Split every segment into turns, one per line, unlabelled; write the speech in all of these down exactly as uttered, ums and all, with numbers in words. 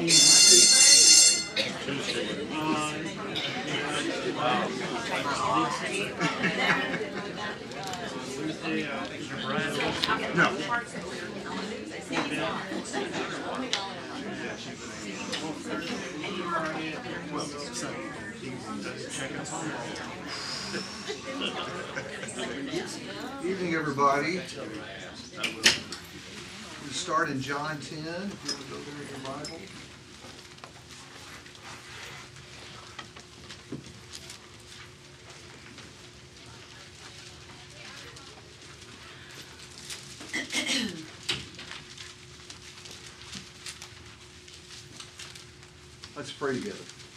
No. Evening, everybody. We start in John ten. If you want to go there in your Bible. Let's pray together.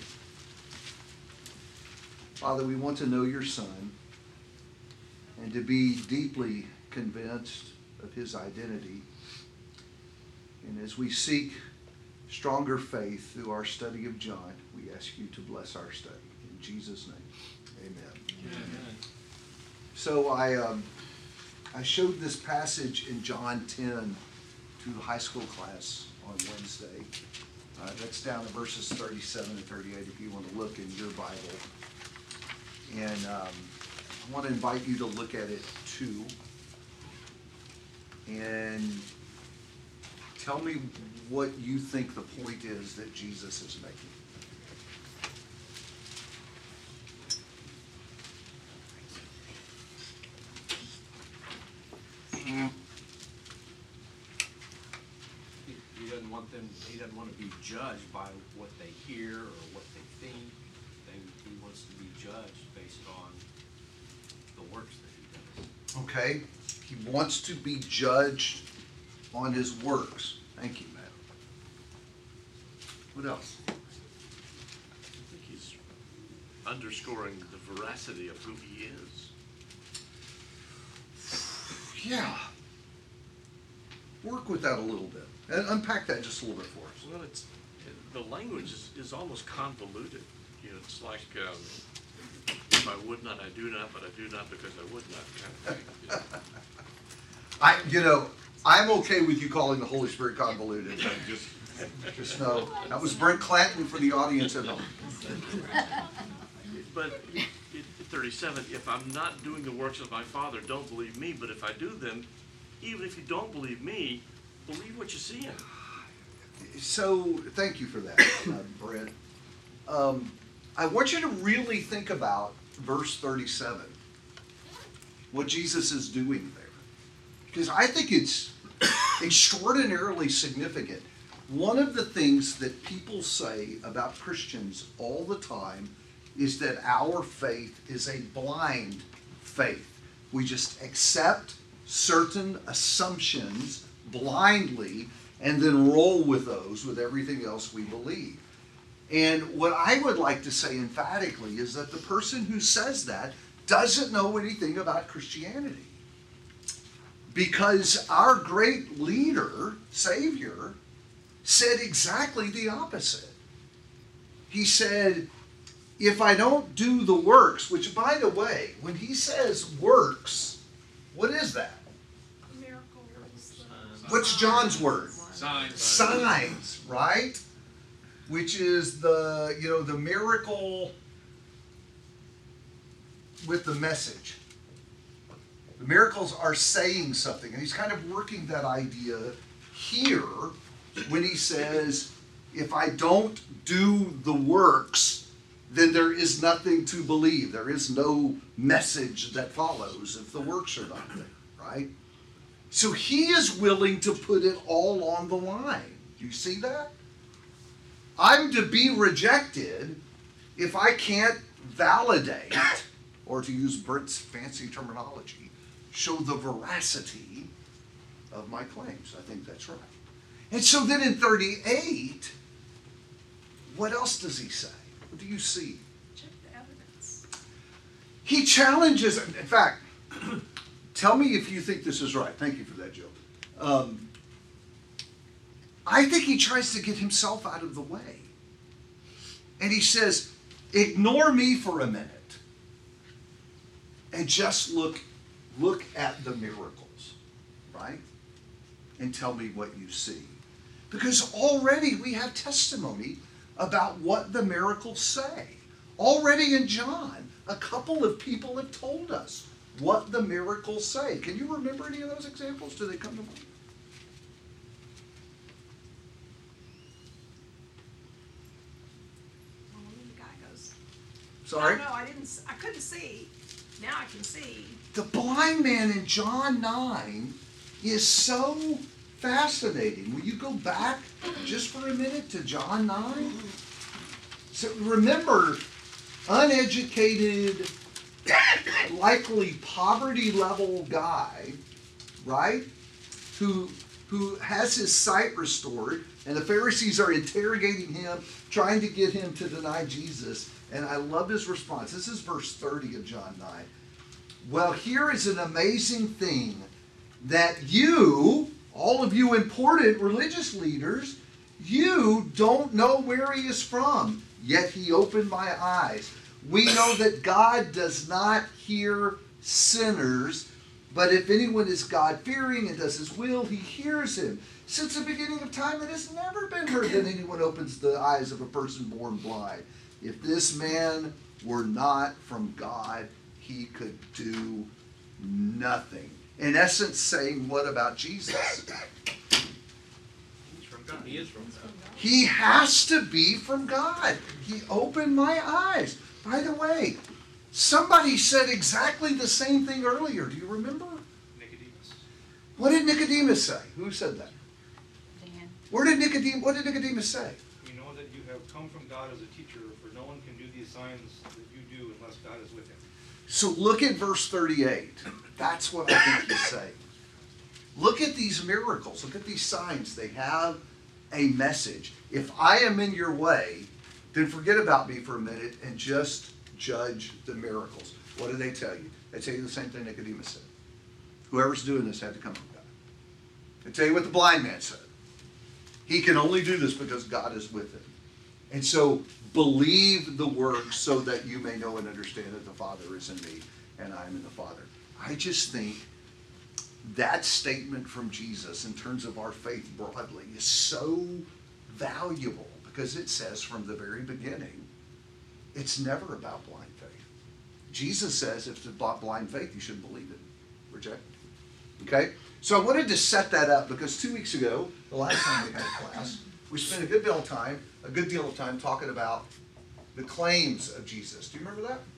Father, we want to know your Son and to be deeply convinced of his identity. And as we seek stronger faith through our study of John, we ask you to bless our study. In Jesus' name, amen. Amen. So I, um, I showed this passage in John ten to the high school class on Wednesday. Uh, that's down to verses thirty-seven and thirty-eight if you want to look in your Bible. And um, I want to invite you to look at it too. And tell me what you think the point is that Jesus is making.
He doesn't want them, he doesn't want to be judged by what they hear or what they think. They, he wants to be judged based on the works that he does.
Okay? He wants to be judged on his works. Thank you, Matt. What else?
I think he's underscoring the veracity of who he is.
Yeah. Work with that a little bit. And unpack that just a little bit for us.
Well, it's the language is, is almost convoluted. You know, it's like um, if I would not, I do not, but I do not because I would not kind of thing. You know?
I, you know, I'm okay with you calling the Holy Spirit convoluted. But just, just know that was Brent Clanton for the audience at home.
But at thirty-seven, if I'm not doing the works of my Father, don't believe me. But if I do them, even if you don't believe me, believe what you see.
So, thank you for that, uh, Brent. Um, I want you to really think about verse thirty-seven, what Jesus is doing there. Because I think it's extraordinarily significant. One of the things that people say about Christians all the time is that our faith is a blind faith. We just accept certain assumptions blindly and then roll with those with everything else we believe. And what I would like to say emphatically is that the person who says that doesn't know anything about Christianity. Because our great leader, Savior, said exactly the opposite. He said, if I don't do the works, which by the way, when he says works, what is that?
Miracles.
What's John's word?
Signs.
Signs, right? Which is the, you know, the miracle with the message. The miracles are saying something. And he's kind of working that idea here when he says, if I don't do the works, then there is nothing to believe. There is no message that follows if the works are not there, right? So he is willing to put it all on the line. Do you see that? I'm to be rejected if I can't validate, or to use Brent's fancy terminology, show the veracity of my claims. I think that's right. And so then in thirty-eight, what else does he say? What do you see?
Check the evidence.
He challenges, in fact, tell me if you think this is right. Thank you for that, Joe. Um, I think he tries to get himself out of the way. And he says, ignore me for a minute and just look, look at the miracles, right? And tell me what you see. Because already we have testimony about what the miracles say. Already in John, a couple of people have told us what the miracles say. Can you remember any of those examples? Do they come to mind?
Oh, the guy goes,
Sorry?
no, no, I didn't, s- I couldn't see. Now I can see.
The blind man in John nine is so fascinating. Will you go back just for a minute to John nine? So remember, uneducated, likely poverty level guy, right? Who who has his sight restored, and the Pharisees are interrogating him, trying to get him to deny Jesus. And I love his response. This is verse thirty of John nine. Well, here is an amazing thing that you, all of you important religious leaders, you don't know where he is from, yet he opened my eyes. We know that God does not hear sinners, but if anyone is God-fearing and does his will, he hears him. Since the beginning of time, it has never been heard that anyone opens the eyes of a person born blind. If this man were not from God, he could do nothing. In essence, saying what about Jesus?
He's from God. He is from God.
He has to be from God. He opened my eyes. By the way, somebody said exactly the same thing earlier. Do you remember?
Nicodemus.
What did Nicodemus say? Who said that?
Dan.
Where did Nicodemus, what did Nicodemus say?
We know that you have come from God as a teacher, for no one can do these signs that you do unless God is with him.
So look at verse thirty-eight. That's what I think he's saying. Look at these miracles. Look at these signs. They have a message. If I am in your way, then forget about me for a minute and just judge the miracles. What do they tell you? They tell you the same thing Nicodemus said. Whoever's doing this had to come from God. They tell you what the blind man said. He can only do this because God is with him. And so believe the works so that you may know and understand that the Father is in me and I am in the Father. I just think that statement from Jesus in terms of our faith broadly is so valuable because it says from the very beginning, it's never about blind faith. Jesus says if it's about blind faith, you shouldn't believe it. Reject it. Okay? So I wanted to set that up because two weeks ago, the last time we had a class, we spent a good deal of time, a good deal of time talking about the claims of Jesus. Do you remember that?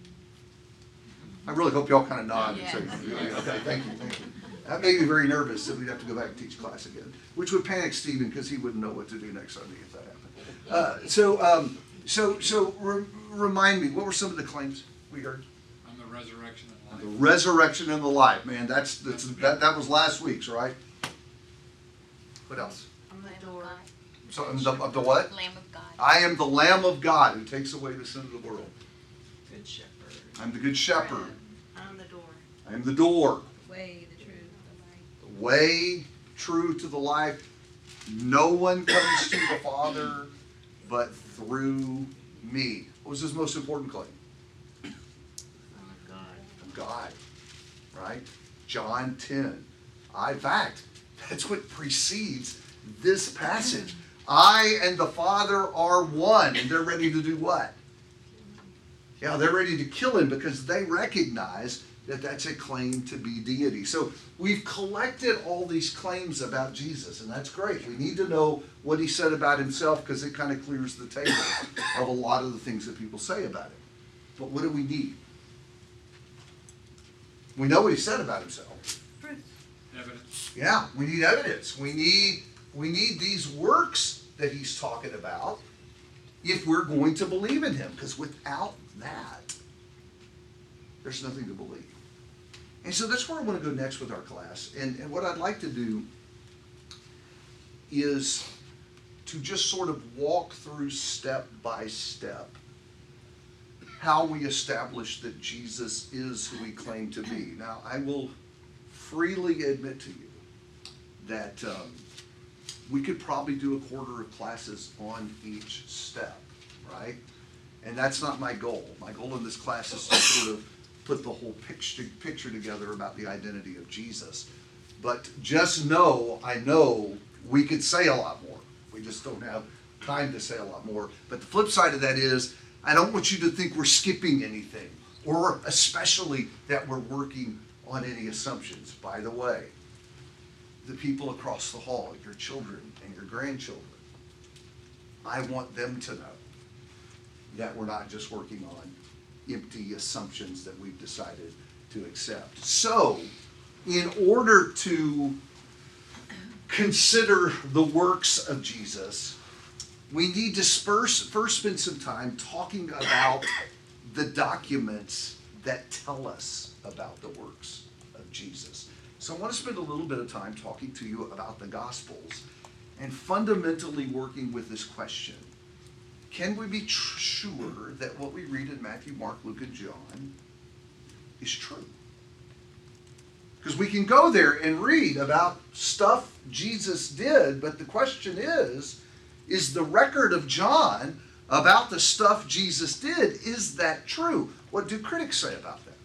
I really hope y'all kind of nod and say, okay, thank you, thank you. That made me very nervous that we'd have to go back and teach class again, which would panic Stephen because he wouldn't know what to do next Sunday if that happened. Uh, so, um, so, so re- remind me, what were some of the claims we heard?
I'm the resurrection and
The
life.
resurrection and the life, man. That's, that's that, that was last week's, right? What else?
I'm the door.
So, of the, of the what?
Lamb of God.
I am the Lamb of God who takes away the sin of the world.
Good shepherd.
I'm the good shepherd.
I'm the door.
I am the door.
The way, the truth, the light.
The way, true to the life. No one comes to the Father but through me. What was his most important claim?
I'm of God.
Of God. Right? John ten. I, in fact, that's what precedes this passage. I and the Father are one. And they're ready to do what? Yeah, they're ready to kill him because they recognize that that's a claim to be deity. So we've collected all these claims about Jesus, and that's great. We need to know what he said about himself because it kind of clears the table of a lot of the things that people say about him. But what do we need? We know what he said about himself.
Proof.
Evidence.
Yeah, we need evidence. We need we need these works that he's talking about if we're going to believe in him. Because without that, there's nothing to believe. And so that's where I want to go next with our class. And, and what I'd like to do is to just sort of walk through step by step how we establish that Jesus is who he claimed to be. Now, I will freely admit to you that um, we could probably do a quarter of classes on each step, right? And that's not my goal. My goal in this class is to sort of put the whole picture, picture together about the identity of Jesus. But just know, I know we could say a lot more. We just don't have time to say a lot more. But the flip side of that is, I don't want you to think we're skipping anything, or especially that we're working on any assumptions. By the way, the people across the hall, your children and your grandchildren, I want them to know that we're not just working on empty assumptions that we've decided to accept. So, in order to consider the works of Jesus, we need to first, first spend some time talking about the documents that tell us about the works of Jesus. So I want to spend a little bit of time talking to you about the Gospels and fundamentally working with this question. Can we be tr- sure that what we read in Matthew, Mark, Luke, and John is true? Because we can go there and read about stuff Jesus did, but the question is, is the record of John about the stuff Jesus did, is that true? What do critics say about that?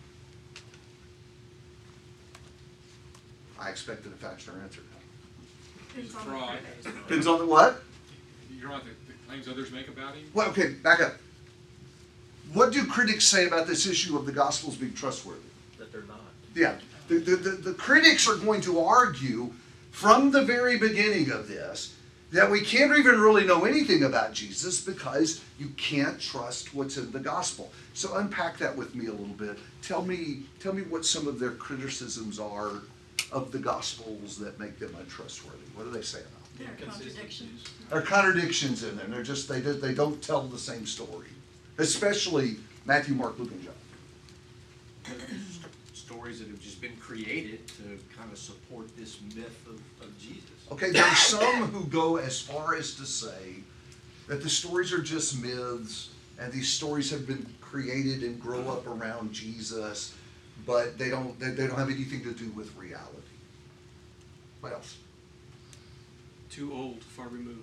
I expected a faster answer.
Depends on the
Fraud.
critics.
Depends on the what?
You're on the, the claims others make about him?
Well, okay, back up. What do critics say about this issue of the Gospels being trustworthy?
That they're not.
Yeah, the, the, the, the critics are going to argue from the very beginning of this that we can't even really know anything about Jesus because you can't trust what's in the gospel. So unpack that with me a little bit. Tell me, tell me what some of their criticisms are of the gospels that make them untrustworthy. What do they say about them?
There are contradictions.
There are contradictions in them. They're just they they don't tell the same story, especially Matthew, Mark, Luke, and John.
Stories that have just been created to kind of support this myth of, of Jesus.
Okay, there are some who go as far as to say that the stories are just myths, and these stories have been created and grow up around Jesus, but they don't they, they don't have anything to do with reality. What else?
Too old, far removed.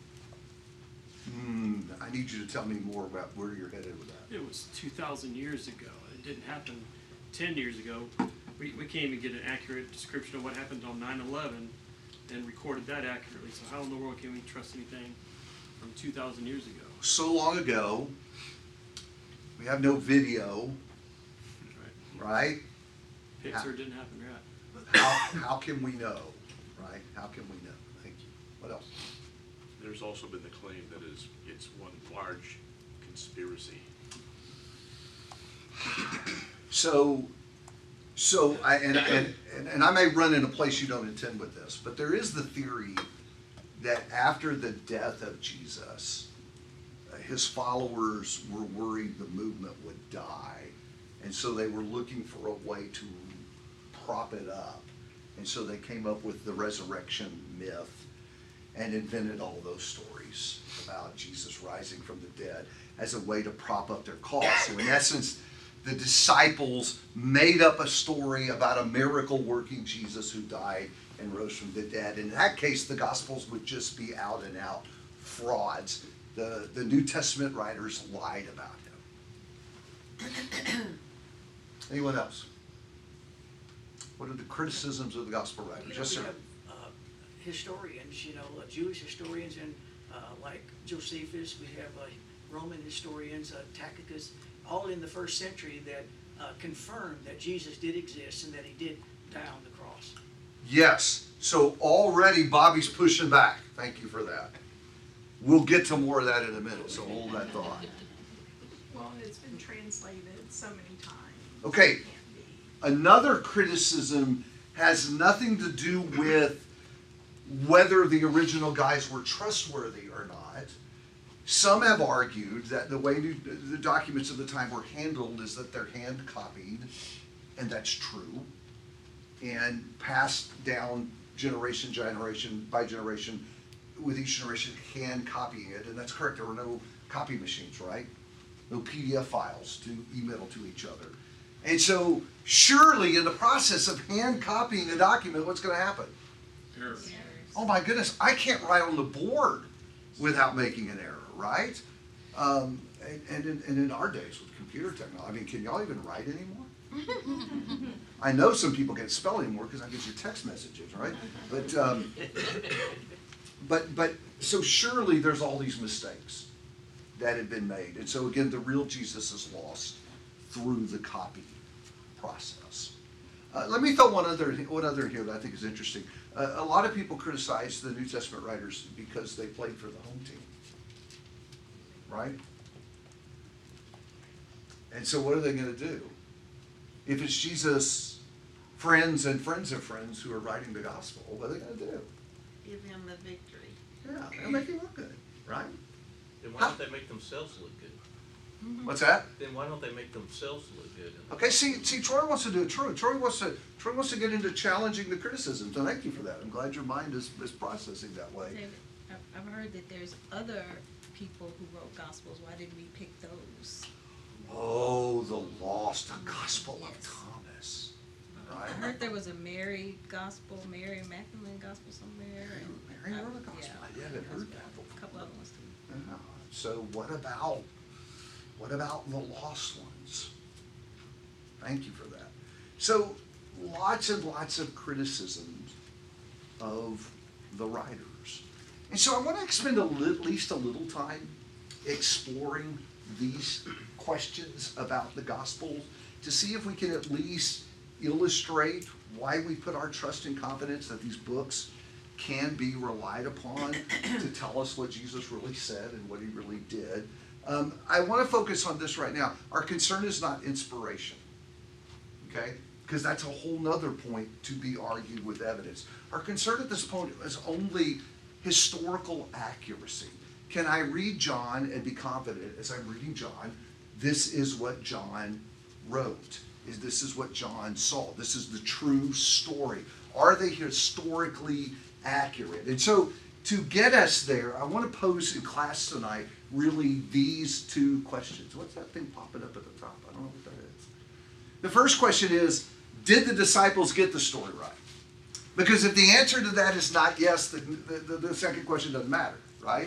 Hmm, I need you to tell me more about where you're headed with that.
It was two thousand years ago. It didn't happen ten years ago. We, we can't even get an accurate description of what happened on nine eleven and recorded that accurately. So how in the world can we trust anything from two thousand years ago?
So long ago, we have no video,
Right?
right?
Pixar didn't happen, right?
How, how can we know, right? How can we know? Thank you. What else?
There's also been the claim that is, it's one large conspiracy.
So, so I, and, and, and I may run in a place you don't intend with this, but there is the theory that after the death of Jesus, uh, his followers were worried the movement would die. And so they were looking for a way to prop it up. And so they came up with the resurrection myth and invented all those stories about Jesus rising from the dead as a way to prop up their cause. So in essence, the disciples made up a story about a miracle working Jesus who died and rose from the dead. In that case, the Gospels would just be out and out frauds. The, the New Testament writers lied about him. Anyone else? What are the criticisms of the Gospel writers?
You know,
Yes,
we
sir.
have, uh, historians, you know, uh, Jewish historians, and uh, like Josephus, we have uh, Roman historians, uh, Tacitus, all in the first century that uh, confirmed that Jesus did exist and that he did die on the cross.
Yes. So already Bobby's pushing back. Thank you for that. We'll get to more of that in a minute, so hold that thought.
Well, it's been translated so many times.
Okay.
It can't be.
Another criticism has nothing to do with whether the original guys were trustworthy or not. Some have argued that the way the documents of the time were handled is that they're hand copied, and that's true, and passed down generation, generation by generation, with each generation hand copying it, and that's correct. There were no copy machines, right? No P D F files to email to each other. And so surely in the process of hand copying a document, what's going to happen?
Errors.
Oh my goodness, I can't write on the board without making an error, right? Um, and, and, in, and in our days with computer technology, I mean, can y'all even write anymore? I know some people can't spell anymore because I get your text messages, right? But um, but, but, so surely there's all these mistakes that had been made. And so again, the real Jesus is lost through the copy process. Uh, let me throw one other, one other here that I think is interesting. Uh, a lot of people criticize the New Testament writers because they played for the home team, right? And so what are they going to do? If it's Jesus' friends and friends of friends who are writing the gospel, what are they going to do?
Give him the victory.
Yeah, they'll make him look good, right?
Then why don't they make themselves look good?
What's that?
Then why don't they make themselves look good?
Okay, see, see, Troy wants to do it. Troy, Troy wants to, Troy wants to get into challenging the criticism. So thank you for that. I'm glad your mind is, is processing that way.
David, I've- I've heard that there's other people who wrote gospels. Why didn't we pick those?
Oh, the lost gospel of
Yes.
Thomas,
I
right?
heard there was a Mary gospel, Mary Magdalene gospel somewhere. and
Mary
I-
wrote a gospel. I haven't heard that before.
A couple other ones too.
Yeah. So what about, what about the lost ones? Thank you for that. So lots and lots of criticisms of the writers. And so I want to spend a li- at least a little time exploring these questions about the gospel to see if we can at least illustrate why we put our trust and confidence that these books can be relied upon to tell us what Jesus really said and what he really did. Um, I want to focus on this right now. Our concern is not inspiration, okay? Because that's a whole nother point to be argued with evidence. Our concern at this point is only historical accuracy. Can I read John and be confident as I'm reading John, this is what John wrote, is this is what John saw, this is the true story. Are they historically accurate? And so to get us there, I want to pose in class tonight really these two questions. What's that thing popping up at the top? I don't know what that is. The first question is, did the disciples get the story right? Because if the answer to that is not yes, the, the, the second question doesn't matter, right?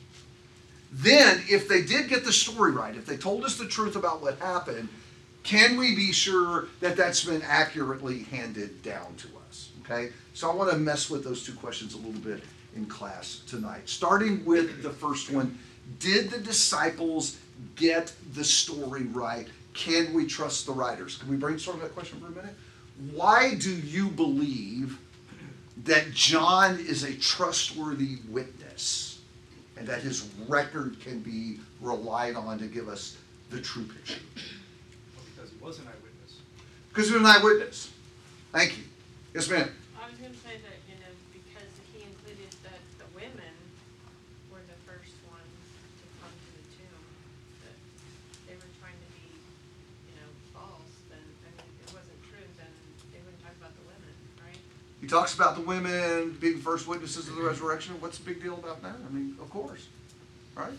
Then, if they did get the story right, if they told us the truth about what happened, can we be sure that that's been accurately handed down to us? Okay? So I want to mess with those two questions a little bit in class tonight. Starting with the first one, did the disciples get the story right? Can we trust the writers? Can we brainstorm that question for a minute? Why do you believe that John is a trustworthy witness and that his record can be relied on to give us the true picture?
Well, because he was an eyewitness.
Because he was an eyewitness. Thank you. Yes, ma'am.
I was going to say that, you know, because he included that the women were the first ones to come to the tomb, that they were trying to be, you know, false, then, I mean, if it wasn't true, then they wouldn't talk about the women, right?
He talks about the women being first witnesses of the resurrection. What's the big deal about that? I mean, of course. Right?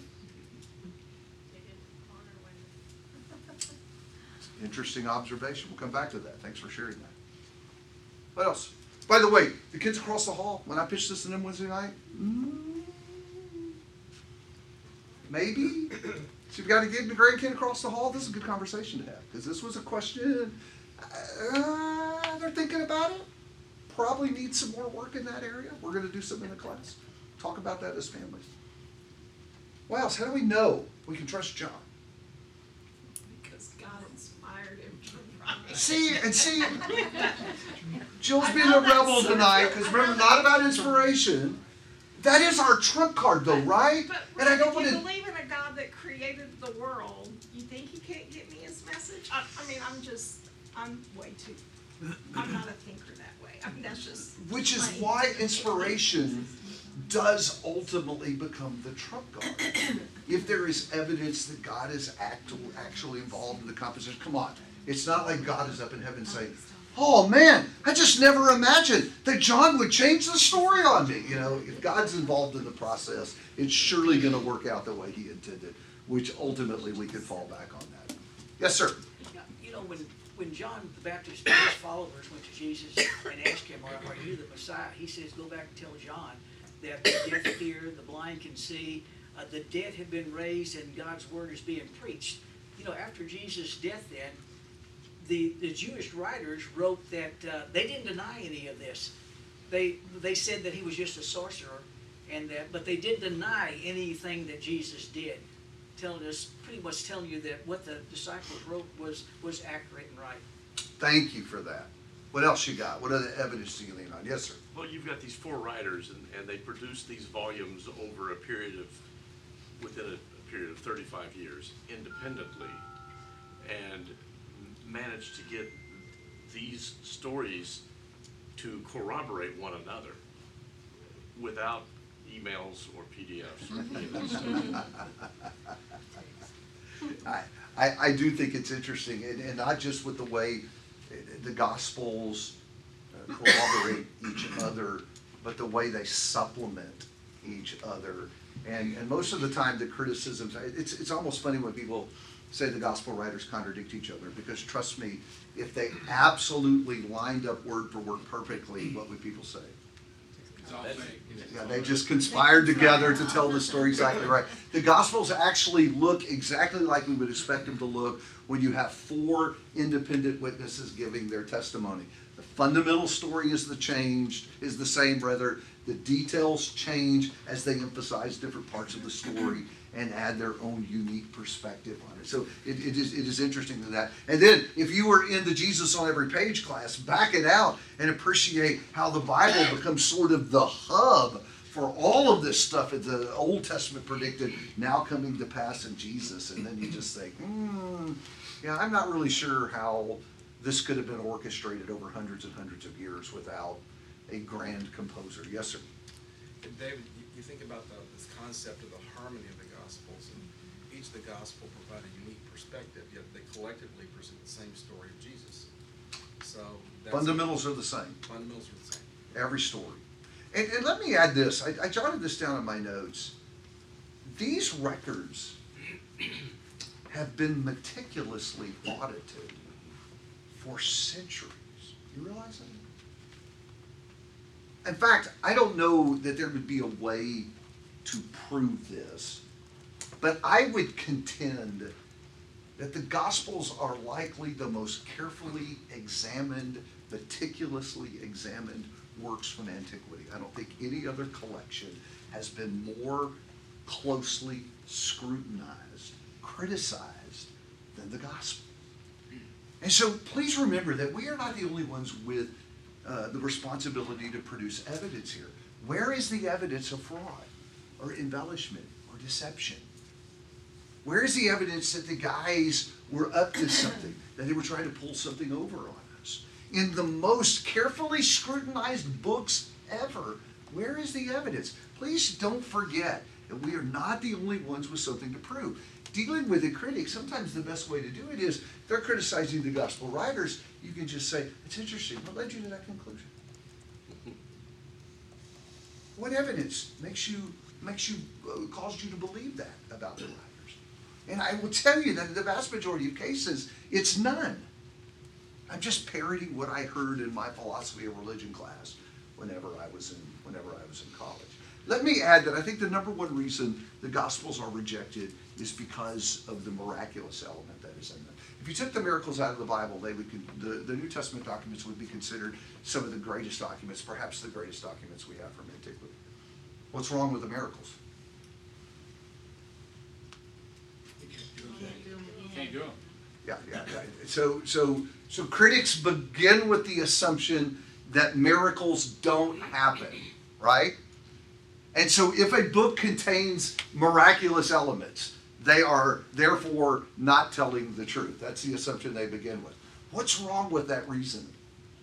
They didn't honor women.
Interesting observation. We'll come back to that. Thanks for sharing that. What else? By the way, the kids across the hall, when I pitched this to them Wednesday night, mm, maybe. So you've got to give the grandkid across the hall. This is a good conversation to have because this was a question. Uh, they're thinking about it. Probably need some more work in that area. We're going to do something in the class. Talk about that as families. What else? How do we know we can trust John?
Because God inspired him to write.
See, and see, Jill's
I
being
know
a rebel
that's so
tonight,
true.
because
I know
remember,
that's
not about
so
inspiration. That is our trump card, though, right?
But
And I
Ron,
don't
if
want
you
to.
believe in a God that created the world, you think he can't get me his message? I, I mean, I'm just, I'm way too, I'm not a thinker that way. I mean, that's just.
Which is
plain.
why inspiration does ultimately become the trump card. If there is evidence that God is act- actually involved in the composition, come on. It's not like God is up in heaven saying, oh man, I just never imagined that John would change the story on me. You know, if God's involved in the process, it's surely going to work out the way he intended, which ultimately we could fall back on that. Yes, sir.
You know, when, when John the Baptist and his followers went to Jesus and asked him, are, are you the Messiah? He says, go back and tell John that the deaf hear, the blind can see, uh, the dead have been raised, and God's word is being preached. You know, after Jesus' death then, the, the Jewish writers wrote that uh, they didn't deny any of this. They, they said that he was just a sorcerer, and that, but they did deny anything that Jesus did, telling us, pretty much telling you that what the disciples wrote was, was accurate and right.
Thank you for that. What else you got? What other evidence do you lean on? Yes, sir.
Well, you've got these four writers, and, and they produced these volumes over a period of, within a, a period of thirty-five years, independently, and managed to get these stories to corroborate one another without emails or P D Fs or any of that stuff.
I, I, I do think it's interesting, and, and not just with the way the Gospels uh, corroborate each other, but the way they supplement each other. And, and most of the time, the criticisms, it's, it's almost funny when people say the Gospel writers contradict each other, because trust me, if they absolutely lined up word for word perfectly, what would people say?
It's all fake.
Yeah, they just conspired together to tell the story exactly right. The Gospels actually look exactly like we would expect them to look when you have four independent witnesses giving their testimony. The fundamental story is the changed, is the same rather. The details change as they emphasize different parts of the story and add their own unique perspective on it. So it, it is it is interesting to that. And then if you were in the Jesus on Every Page class, back it out and appreciate how the Bible becomes sort of the hub for all of this stuff that the Old Testament predicted now coming to pass in Jesus. And then you just think, hmm, yeah, I'm not really sure how this could have been orchestrated over hundreds and hundreds of years without a grand composer. Yes, sir.
And David, you, you think about the, this concept of the harmony of the Gospels, and each of the Gospel provide a unique perspective, yet they collectively present the same story of Jesus. So that's
Fundamentals are the same.
Fundamentals are the same.
Every story. And, and let me add this. I, I jotted this down in my notes. These records have been meticulously audited for centuries. You realize that? In fact, I don't know that there would be a way to prove this, but I would contend that the Gospels are likely the most carefully examined, meticulously examined works from antiquity. I don't think any other collection has been more closely scrutinized, criticized than the Gospel. And so please remember that we are not the only ones with uh, the responsibility to produce evidence here. Where is the evidence of fraud or embellishment or deception? Where is the evidence that the guys were up to something, that they were trying to pull something over on us? In the most carefully scrutinized books ever, where is the evidence? Please don't forget that we are not the only ones with something to prove. Dealing with the critics, sometimes the best way to do it is, they're criticizing the gospel writers, you can just say, it's interesting, what led you to that conclusion? What evidence makes you, makes you, uh, caused you to believe that about the writers? And I will tell you that in the vast majority of cases, it's none. I'm just parroting what I heard in my philosophy of religion class whenever I was in, whenever I was in college. Let me add that I think the number one reason the Gospels are rejected is because of the miraculous element that is in them. If you took the miracles out of the Bible, they would con- the, the New Testament documents would be considered some of the greatest documents, perhaps the greatest documents we have from antiquity. What's wrong with the miracles?
Can't do them.
Yeah, yeah, yeah. So, so, so critics begin with the assumption that miracles don't happen, right? And so if a book contains miraculous elements, they are therefore not telling the truth. That's the assumption they begin with. What's wrong with that reasoning?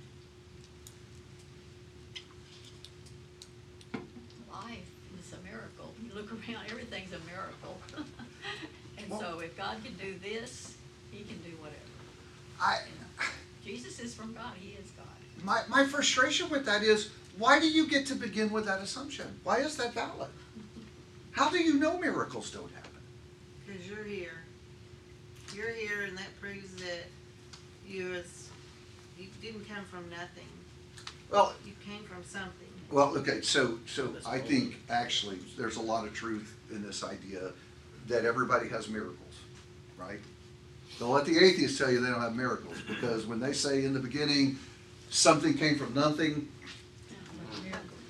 Life is a miracle. You look around, everything's a miracle. And
Well-
so if God can do this, he can do whatever.
I,
Jesus is from God, he is God.
my, my frustration with that is, why do you get to begin with that assumption? Why is that valid? How do you know miracles don't happen?
Because you're here. You're here, and that proves that you was, you didn't come from nothing.
Well,
You came from something.
Well, okay, so, so I think actually there's a lot of truth in this idea that everybody has miracles, right? Don't let the atheists tell you they don't have miracles, because when they say in the beginning something came from nothing,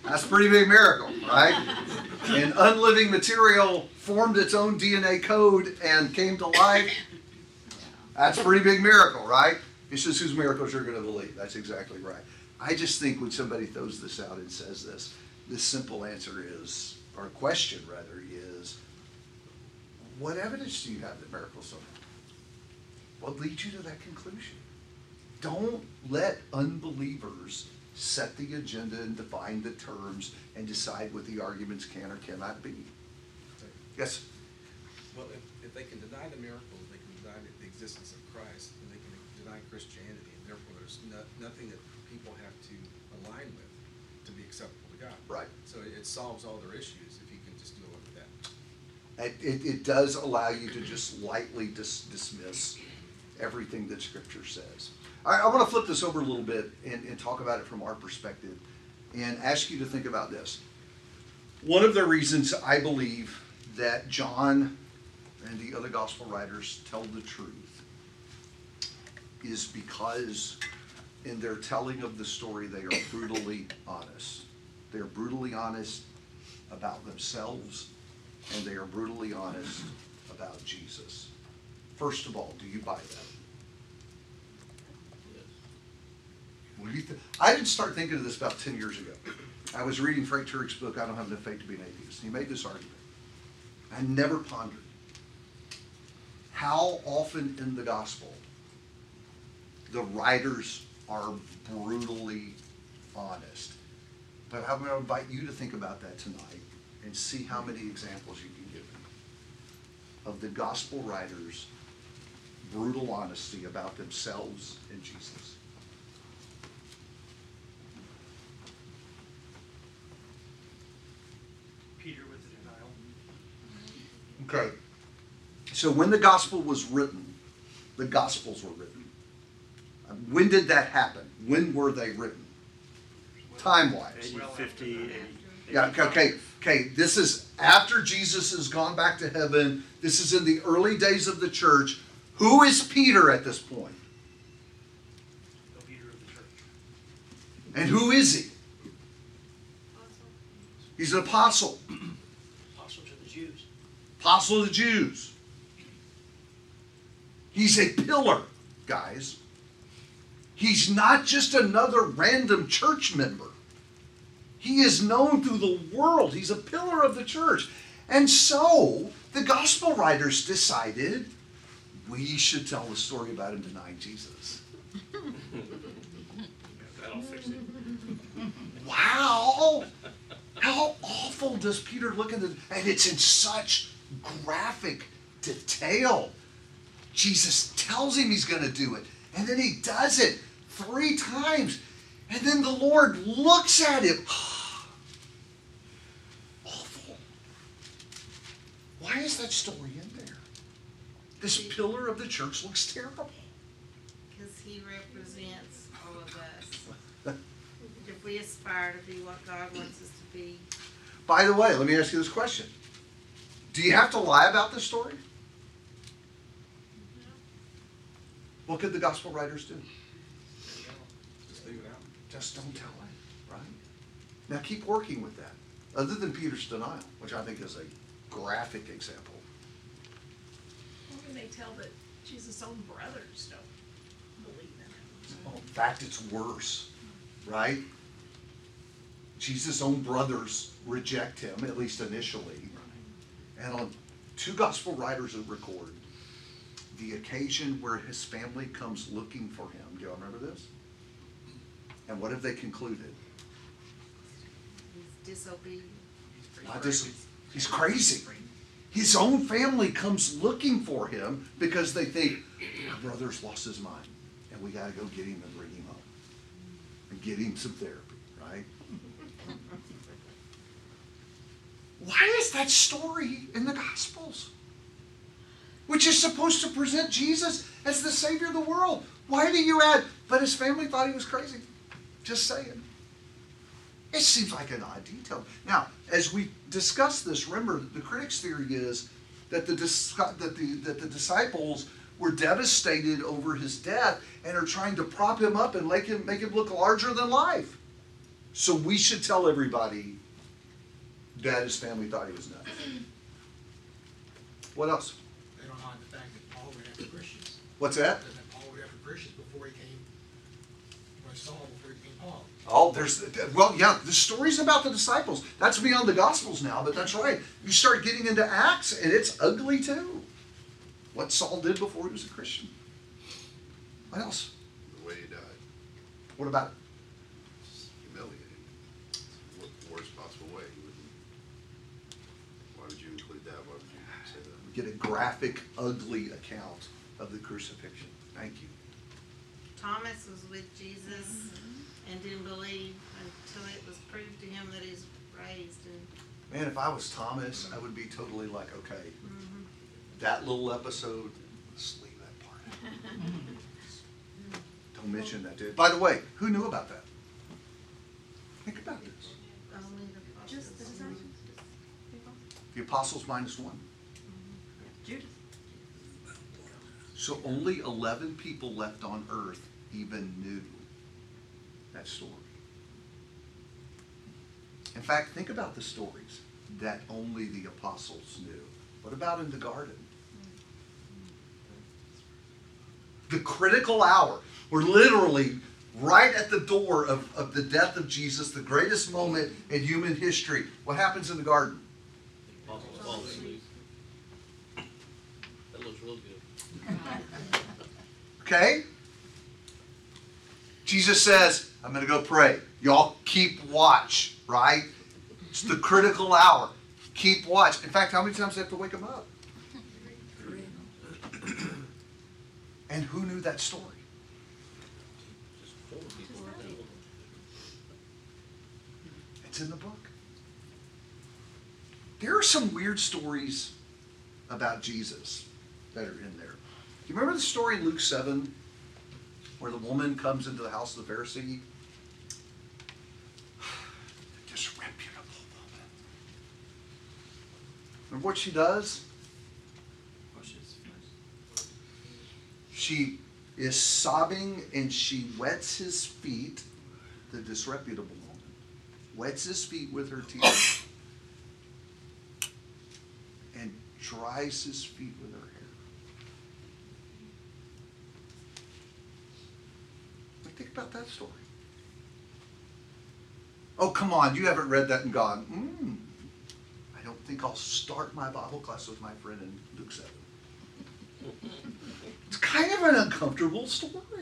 That's a pretty big miracle, right? And unliving material formed its own D N A code and came to life. That's a pretty big miracle, right? It's just whose miracles you're going to believe. That's exactly right. I just think when somebody throws this out and says this, the simple answer is, or question rather, is, what evidence do you have that miracles don't happen? What leads you to that conclusion? Don't let unbelievers set the agenda and define the terms and decide what the arguments can or cannot be. Yes?
Well, if, if they can deny the miracles, they can deny the existence of Christ, and they can deny Christianity, and therefore there's no, nothing that people have to align with to be acceptable to God.
Right.
So it solves all their issues if you can just deal with that.
It, it, it does allow you to just lightly dis- dismiss everything that Scripture says. I, I want to flip this over a little bit and, and talk about it from our perspective and ask you to think about this. One of the reasons I believe that John and the other gospel writers tell the truth is because in their telling of the story, they are brutally honest. They are brutally honest about themselves, and they are brutally honest about Jesus. First of all, do you buy that? What do you think? I didn't start thinking of this about ten years ago. I was reading Frank Turek's book, I Don't Have Enough Faith to Be an Atheist. He made this argument. I never pondered how often in the gospel the writers are brutally honest. But I'm going to invite you to think about that tonight and see how many examples you can give me of the gospel writers' brutal honesty about themselves and Jesus.
Peter with the denial.
Okay. So when the gospel was written, the gospels were written. When did that happen? When were they written? Time-wise.
A D fifty, A D
Yeah, okay, okay. This is after Jesus has gone back to heaven. This is in the early days of the church. Who is Peter at this point?
The leader of the church.
And who is he? He's an apostle.
Apostle to the Jews.
Apostle of the Jews. He's a pillar, guys. He's not just another random church member. He is known through the world. He's a pillar of the church. And so the gospel writers decided we should tell the story about him denying Jesus.
That'll fix it.
Wow! How awful does Peter look at it? And it's in such graphic detail. Jesus tells him he's going to do it. And then he does it three times. And then the Lord looks at him. Awful. Why is that story in there? This pillar of the church looks terrible.
Because he represents all of us. If we aspire to be what God wants us to be.
By the way, let me ask you this question. Do you have to lie about this story? What could the gospel writers do?
Just leave it out.
Just don't tell it, right? Now keep working with that. Other than Peter's denial, which I think is a graphic example.
How can they tell that Jesus' own brothers don't believe in him?
Oh, in fact, it's worse, right? Jesus' own brothers reject him, at least initially. And on two gospel writers that record the occasion where his family comes looking for him. Do y'all remember this? And what have they concluded?
He's disobedient.
Not dis- he's crazy. His own family comes looking for him because they think, our brother's lost his mind, and we got to go get him and bring him home. And get him some therapy, right? Why is that story in the Gospels? Which is supposed to present Jesus as the Savior of the world. Why do you add, but his family thought he was crazy? Just saying. It seems like an odd detail. Now, as we discuss this, remember, the critics' theory is that the, that the, that the disciples were devastated over his death and are trying to prop him up and make him, make him look larger than life. So we should tell everybody that his family thought he was nuts. What else?
They don't hide the fact that Paul went after Christians.
What's that?
That Paul went after Christians before he came, or Saul before he became Paul.
Oh, there's, well, yeah, the stories about the disciples. That's beyond the Gospels now, but that's right. You start getting into Acts, and it's ugly too. What Saul did before he was a Christian. What else?
The way he died.
What about it?
Humiliating. What worst possible way? You wouldn't, why would you include that? Why would you say that?
We get a graphic, ugly account of the crucifixion. Thank you.
Thomas was with Jesus and didn't believe until it was proved to him that he's raised. And
Man, if I was Thomas, I would be totally like, okay, that little episode, let's leave that part. Don't mention that, dude. By the way, who knew about that? Think about this.
only the
Just the
apostles.
disciples.
The apostles minus one.
Judas.
So only eleven people left on earth even knew that story. In fact, think about the stories that only the apostles knew. What about in the garden? The critical hour. We're literally right at the door of, of the death of Jesus, the greatest moment in human history. What happens in the garden?
Apostles fall asleep. That looks real good.
Okay? Jesus says, I'm going to go pray. Y'all keep watch, right? It's the critical hour. Keep watch. In fact, how many times do they have to wake them up? And who knew that story?
Just four people.
It's in the book. There are some weird stories about Jesus that are in there. Do you remember the story in Luke seven where the woman comes into the house of the Pharisee? The disreputable woman. Remember what she does? She is sobbing and she wets his feet, the disreputable woman, wets his feet with her tears and dries his feet with her hair. But think about that story. Oh, come on, you haven't read that and gone, hmm, I don't think I'll start my Bible class with my friend in Luke seven. It's kind of an uncomfortable story.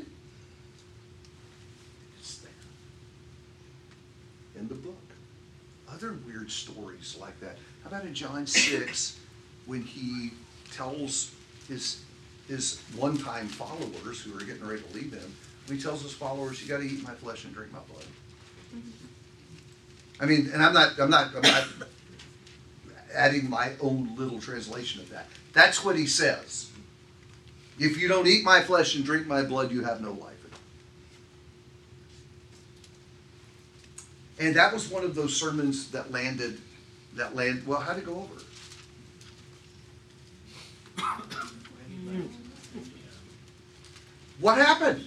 It's there. In the book. Other weird stories like that. How about in John six, when he tells his, his one-time followers who are getting ready to leave him, when he tells his followers, you got to eat my flesh and drink my blood. I mean, and I'm not, I'm not, I'm not adding my own little translation of that. That's what he says. If you don't eat my flesh and drink my blood, you have no life. And that was one of those sermons that landed, that land. Well, how'd it go over? What happened?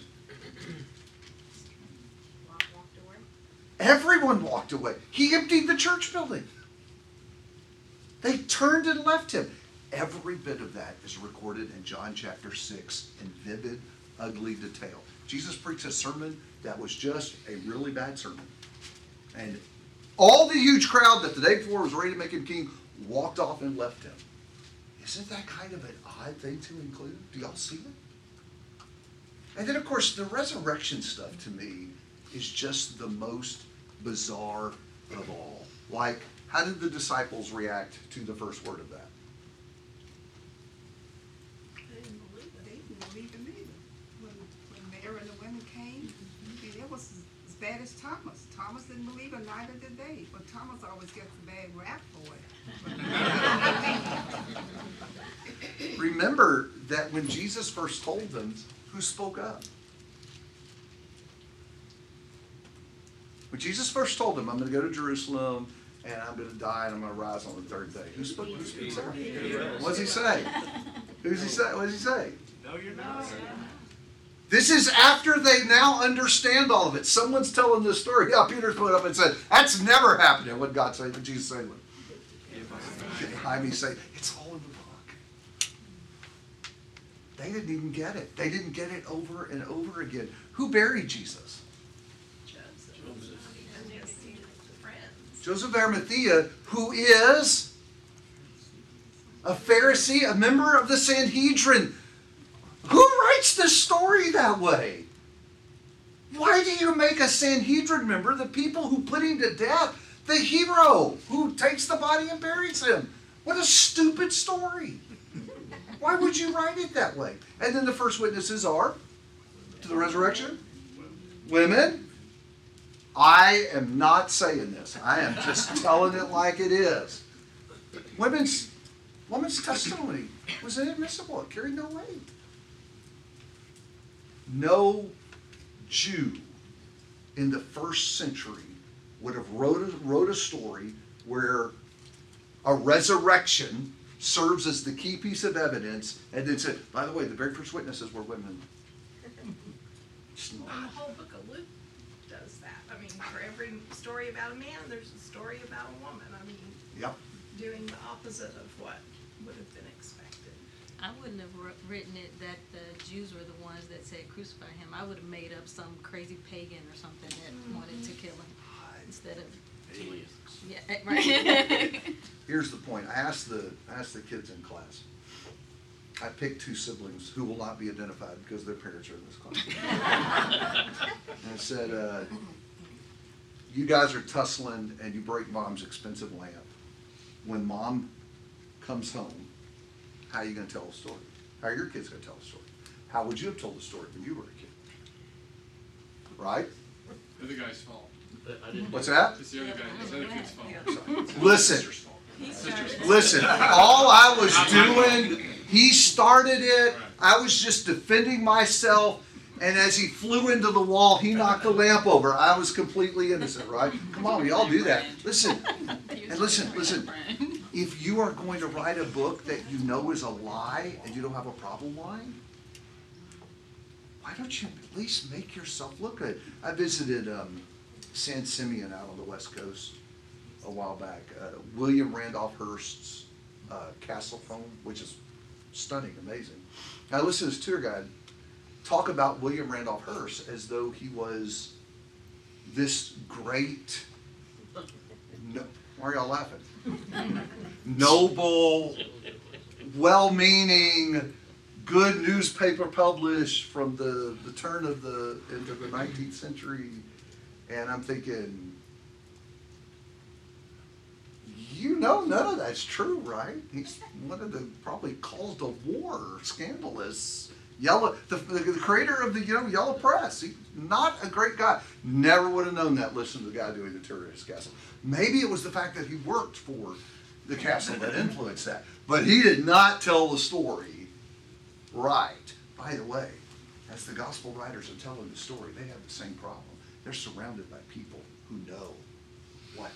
Everyone walked away. He emptied the church building. They turned and left him. Every bit of that is recorded in John chapter six in vivid, ugly detail. Jesus preached a sermon that was just a really bad sermon. And all the huge crowd that the day before was ready to make him king walked off and left him. Isn't that kind of an odd thing to include? Do y'all see it? And then, of course, the resurrection stuff to me is just the most bizarre of all. Like, how did the disciples react to the first word of that?
They didn't believe it. They didn't believe it either. When, when Mary and the women came, I mean, it was as bad as Thomas. Thomas didn't believe it, neither did they. But Thomas always gets a bad rap for it.
Remember that when Jesus first told them, who spoke up? When Jesus first told them, I'm going to go to Jerusalem, and I'm going to die, and I'm going to rise on the third day. Who spoke? Who speaks up? What does he say? Who does he say? What does he say?
No, you're not.
This is after they now understand all of it. Someone's telling this story. Yeah, Peter's put up and said, that's never happened. And what God said, what Jesus said, behind me say, it's all in the book. They didn't even get it. They didn't get it over and over again. Who buried Jesus? Joseph of Arimathea, who is a Pharisee, a member of the Sanhedrin. Who writes the story that way? Why do you make a Sanhedrin member, the people who put him to death, the hero who takes the body and buries him? What a stupid story. Why would you write it that way? And then the first witnesses are to the resurrection? Women. I am not saying this. I am just telling it like it is. Women's, woman's testimony was inadmissible. It carried no weight. No Jew in the first century would have wrote a, wrote a story where a resurrection serves as the key piece of evidence and then said, by the way, the very first witnesses were women. It's
Well,
not.
the whole book of Luke does that. I mean, for every story about a man, there's a story about a woman. I mean,
Yep.
doing the opposite of what would have been expected.
I wouldn't have wr- written it that the Jews were the ones that said crucify him. I would have made up some crazy pagan or something that wanted to kill him instead of.
Aliens.
Yeah, eh, right.
Here's the point. I asked the I asked the kids in class. I picked two siblings who will not be identified because their parents are in this class. And I said, uh, you guys are tussling and you break mom's expensive lamp. When mom comes home, how are you going to tell the story? How are your kids going to tell the story? How would you have told the story when you were a kid? Right?
The other guy's fault.
I didn't.
What's that?
It's the other guy, it's the other kid's fault.
Listen.
Sister's fault. Sister's fault.
Listen, all I was doing, he started it, I was just defending myself, and as he flew into the wall, he knocked the lamp over. I was completely innocent, right? Come on, we all do that. Listen, and listen, listen. If you are going to write a book that you know is a lie and you don't have a problem lying, why don't you at least make yourself look good? I visited um, San Simeon out on the West Coast a while back. Uh, William Randolph Hearst's uh, castle home, which is stunning, amazing. I listened to this tour guide talk about William Randolph Hearst as though he was this great, no, why are y'all laughing? Noble, well-meaning, good newspaper published from the, the turn of the, into the nineteenth century. And I'm thinking, you know none of that's true, right? He's one of the probably caused a war, scandalous, yellow, the, the, the creator of the you know, Yellow Press. He's not a great guy. Never would have known that listening to the guy doing the tour of his castle. Maybe it was the fact that he worked for the castle that influenced that. But he did not tell the story right. By the way, as the gospel writers are telling the story, they have the same problem. They're surrounded by people who know what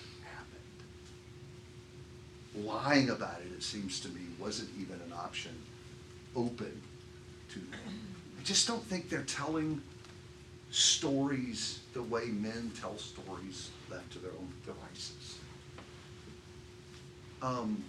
happened. Lying about it, it seems to me, wasn't even an option open to them. I just don't think they're telling stories the way men tell stories left to their own devices. Um,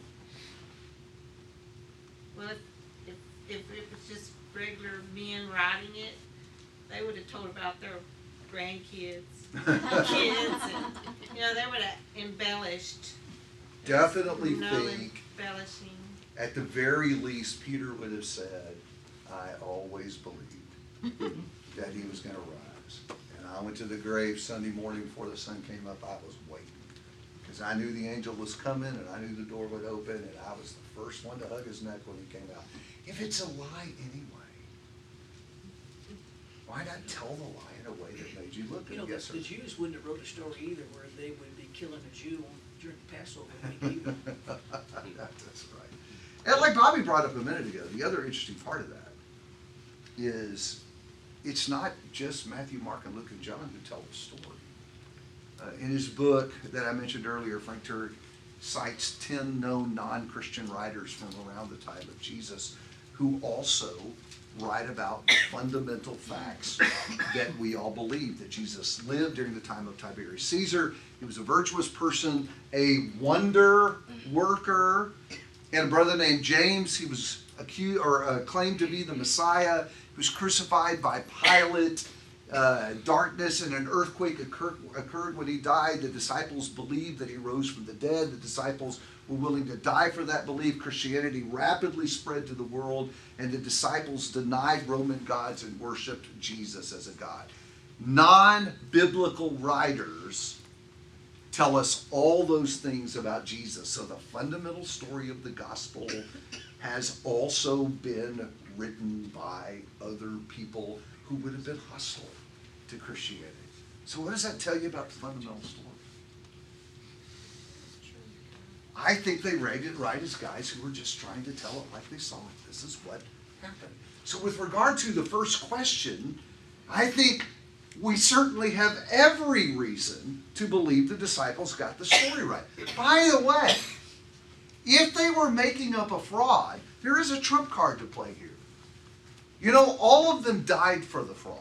Well, if, if, if it was just regular men writing it, they would have told about their grandkids, kids, and, you know, they would have embellished.
Definitely
No
think,
embellishing.
at the very least, Peter would have said, I always believed that he was going to rise. And I went to the grave Sunday morning before the sun came up. I was waiting. Because I knew the angel was coming, and I knew the door would open, and I was the first one to hug his neck when he came out. If it's a lie anyway, why not tell the lie in a way that made you look
You
good?
know,
Yes,
the,
sir.
the Jews wouldn't have wrote a story either where they would be killing a Jew on, during Passover week either.
That's right. And like Bobby brought up a minute ago, the other interesting part of that is it's not just Matthew, Mark, and Luke, and John who tell the story. Uh, in his book that I mentioned earlier, Frank Turek cites ten known non-Christian writers from around the time of Jesus who also write about the fundamental facts that we all believe, that Jesus lived during the time of Tiberius Caesar. He was a virtuous person, a wonder worker, and a brother named James. He was accused or uh, claimed to be the Messiah. He was crucified by Pilate. Uh, darkness and an earthquake occur- occurred when he died. The disciples believed that he rose from the dead. The disciples were willing to die for that belief. Christianity rapidly spread to the world, and the disciples denied Roman gods and worshipped Jesus as a god. Non-biblical writers tell us all those things about Jesus. So the fundamental story of the gospel has also been written by other people who would have been hostile to Christianity. So what does that tell you about the fundamental story? I think they rated it right as guys who were just trying to tell it like they saw it. This is what happened. So with regard to the first question, I think we certainly have every reason to believe the disciples got the story right. By the way, if they were making up a fraud, there is a trump card to play here. You know, all of them died for the fraud.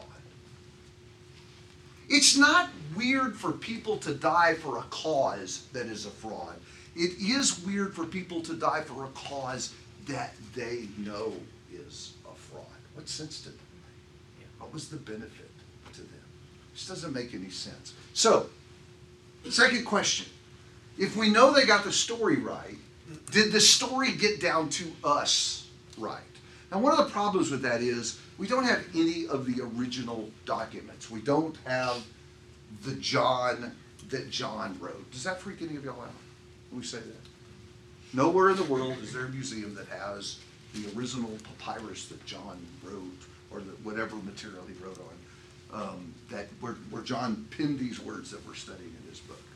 It's not weird for people to die for a cause that is a fraud. It is weird for people to die for a cause that they know is a fraud. What sense did that make? What was the benefit to them? This doesn't make any sense. So, second question. If we know they got the story right, did the story get down to us right? Now, one of the problems with that is we don't have any of the original documents. We don't have the John that John wrote. Does that freak any of y'all out when we say that? Nowhere in the world is there a museum that has the original papyrus that John wrote, or the, whatever material he wrote on, um, that where, where John penned these words that we're studying in his book.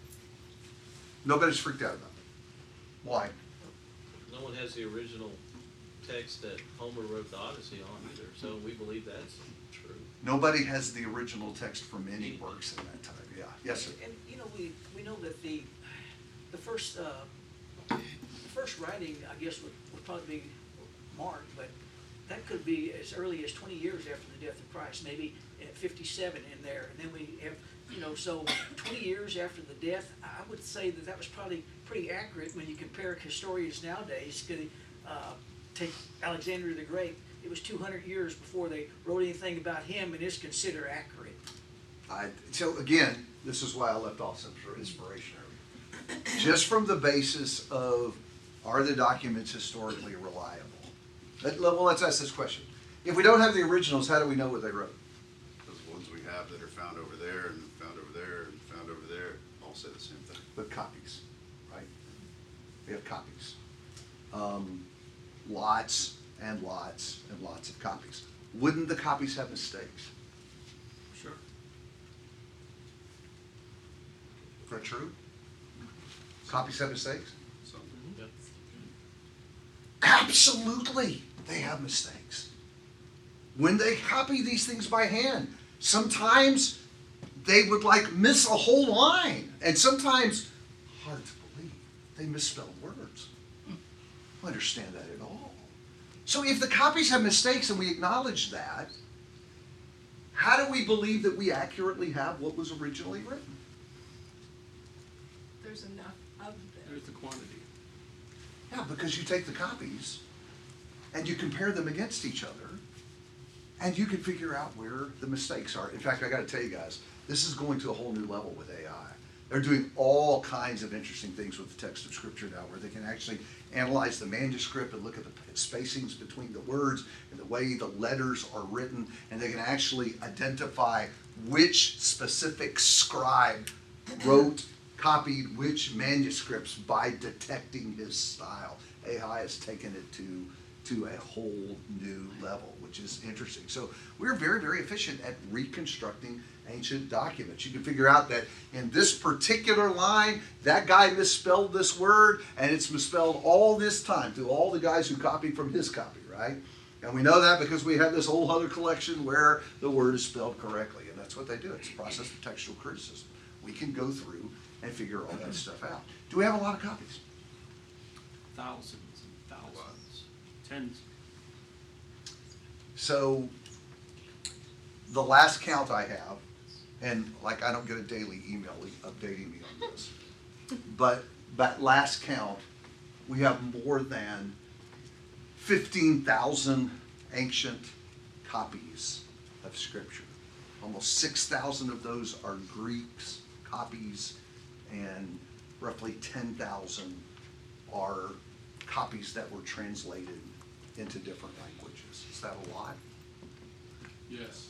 Nobody's freaked out about it. Why?
No one has the original text that Homer wrote the Odyssey on either, so we believe that's true.
Nobody has the original text from any works in that time. Yeah. Yes, sir.
And, you know, we, we know that the, the first, uh, the first writing, I guess, would, would probably be Mark, but that could be as early as twenty years after the death of Christ, maybe at fifty-seven in there. And then we have, you know, so twenty years after the death, I would say that that was probably pretty accurate when you compare historians nowadays. Could, uh, take Alexander the Great, it was two hundred years before they wrote anything about him, and it's considered accurate.
I, so again, this is why I left off some sort of inspiration earlier. Just from the basis of, are the documents historically reliable? Let, well, let's ask this question. If we don't have the originals, how do we know what they wrote?
Those ones we have that are found over there and found over there and found over there all say the same thing.
But copies, right? We have copies. Um, lots and lots and lots of copies. Wouldn't the copies have mistakes?
Sure.
Is that true? Copies have mistakes?
Some.
Yeah.
Absolutely, they have mistakes. When they copy these things by hand, sometimes they would like miss a whole line, and sometimes, hard to believe, they misspelled words. I don't understand that at all. So if the copies have mistakes and we acknowledge that, how do we believe that we accurately have what was originally written?
There's enough of them.
There's the quantity.
Yeah, because you take the copies and you compare them against each other and you can figure out where the mistakes are. In fact, I gotta tell you guys, this is going to a whole new level with A I. They're doing all kinds of interesting things with the text of Scripture now, where they can actually analyze the manuscript and look at the spacings between the words and the way the letters are written, and they can actually identify which specific scribe wrote, copied which manuscripts by detecting his style. A I has taken it to, to a whole new level, which is interesting. So we're very, very efficient at reconstructing ancient documents. You can figure out that in this particular line, that guy misspelled this word, and it's misspelled all this time through all the guys who copied from his copy, right? And we know that because we have this whole other collection where the word is spelled correctly, and that's what they do. It's a process of textual criticism. We can go through and figure all that stuff out. Do we have a lot of copies?
Thousands and thousands. Tens.
So, the last count I have, and like I don't get a daily email updating me on this, but that last count, we have more than fifteen thousand ancient copies of Scripture. Almost six thousand of those are Greeks copies, and roughly ten thousand are copies that were translated into different languages. Is that a lot?
Yes.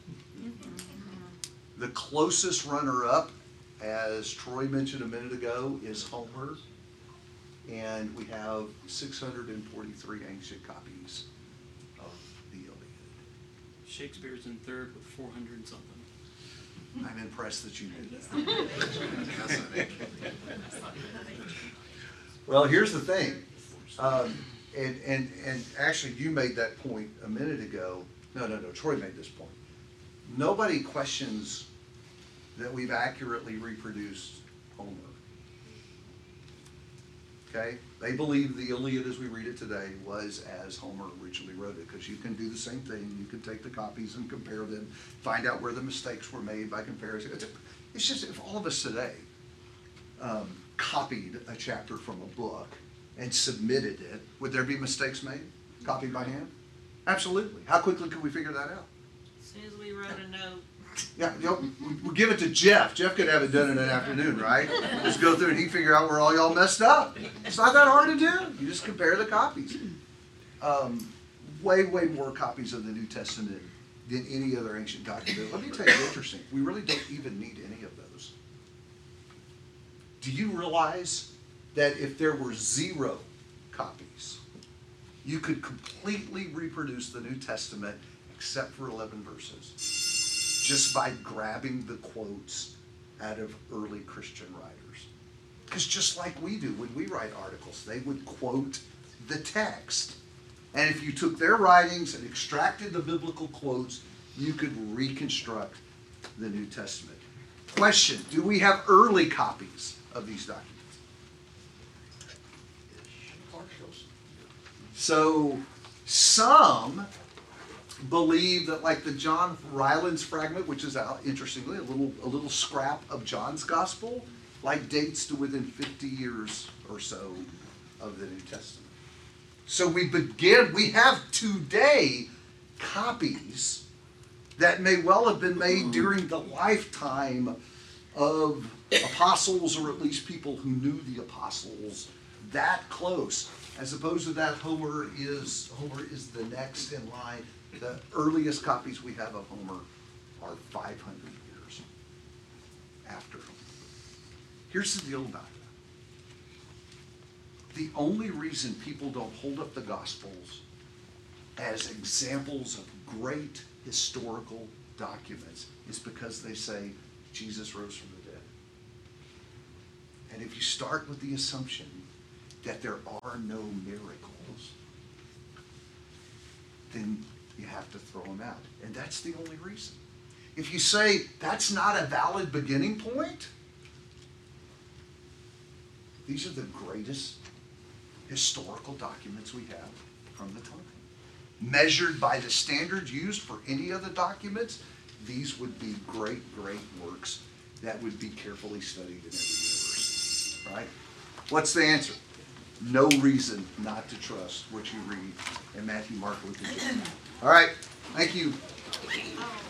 The closest runner-up, as Troy mentioned a minute ago, is Homer, and we have six hundred forty-three ancient copies of the Iliad.
Shakespeare's in third with four hundred and something.
I'm impressed that you knew that. Well, here's the thing, um, and, and, and actually you made that point a minute ago. No, no, no, Troy made this point. Nobody questions that we've accurately reproduced Homer. Okay? They believe the Iliad as we read it today was as Homer originally wrote it, because you can do the same thing. You can take the copies and compare them, find out where the mistakes were made by comparison. It's, it's just, if all of us today um, copied a chapter from a book and submitted it, would there be mistakes made? Copied by hand? Absolutely. How quickly could we figure that out?
As soon as we wrote a note.
Yeah, you know, we, we give it to Jeff. Jeff could have it done in an afternoon, right? Just go through and he'd figure out where all y'all messed up. It's not that hard to do. You just compare the copies. Um, way, way more copies of the New Testament than any other ancient document. Let me tell you what's interesting. We really don't even need any of those. Do you realize that if there were zero copies, you could completely reproduce the New Testament except for eleven verses? Just by grabbing the quotes out of early Christian writers. Because just like we do when we write articles, they would quote the text. And if you took their writings and extracted the biblical quotes, you could reconstruct the New Testament. Question, do we have early copies of these documents? So, some believe that, like the John Rylands fragment, which is out, interestingly, a little a little scrap of John's gospel, like dates to within fifty years or so of the New Testament. So we begin, we have today copies that may well have been made during the lifetime of apostles, or at least people who knew the apostles that close, as opposed to that Homer is Homer is the next in line. The earliest copies we have of Homer are five hundred years after Homer. Here's the deal about it. The only reason people don't hold up the Gospels as examples of great historical documents is because they say Jesus rose from the dead. And if you start with the assumption that there are no miracles, then you have to throw them out. And that's the only reason. If you say that's not a valid beginning point, these are the greatest historical documents we have from the time. Measured by the standards used for any other documents, these would be great, great works that would be carefully studied in every university. Right? What's the answer? No reason not to trust what you read in Matthew, Mark, Luke, and John. All right. Thank you.